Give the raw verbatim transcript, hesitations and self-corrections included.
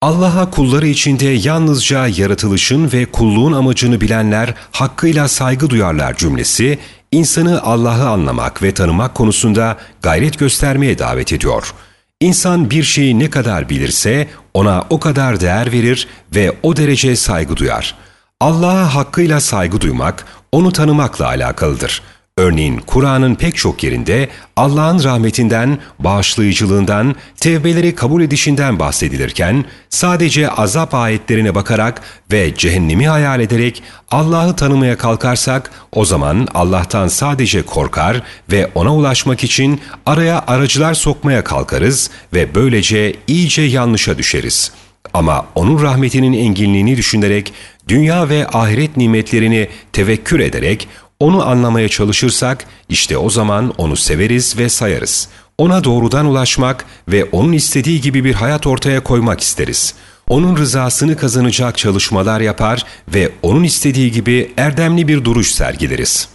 Allah'a kulları içinde yalnızca yaratılışın ve kulluğun amacını bilenler hakkıyla saygı duyarlar cümlesi, insanı Allah'ı anlamak ve tanımak konusunda gayret göstermeye davet ediyor. İnsan bir şeyi ne kadar bilirse ona o kadar değer verir ve o derece saygı duyar. Allah'a hakkıyla saygı duymak, onu tanımakla alakalıdır. Örneğin Kur'an'ın pek çok yerinde Allah'ın rahmetinden, bağışlayıcılığından, tevbeleri kabul edişinden bahsedilirken, sadece azap ayetlerine bakarak ve cehennemi hayal ederek Allah'ı tanımaya kalkarsak, o zaman Allah'tan sadece korkar ve ona ulaşmak için araya aracılar sokmaya kalkarız ve böylece iyice yanlışa düşeriz. Ama onun rahmetinin enginliğini düşünerek, dünya ve ahiret nimetlerini tevekkür ederek, onu anlamaya çalışırsak, işte o zaman onu severiz ve sayarız. Ona doğrudan ulaşmak ve onun istediği gibi bir hayat ortaya koymak isteriz. Onun rızasını kazanacak çalışmalar yapar ve onun istediği gibi erdemli bir duruş sergileriz.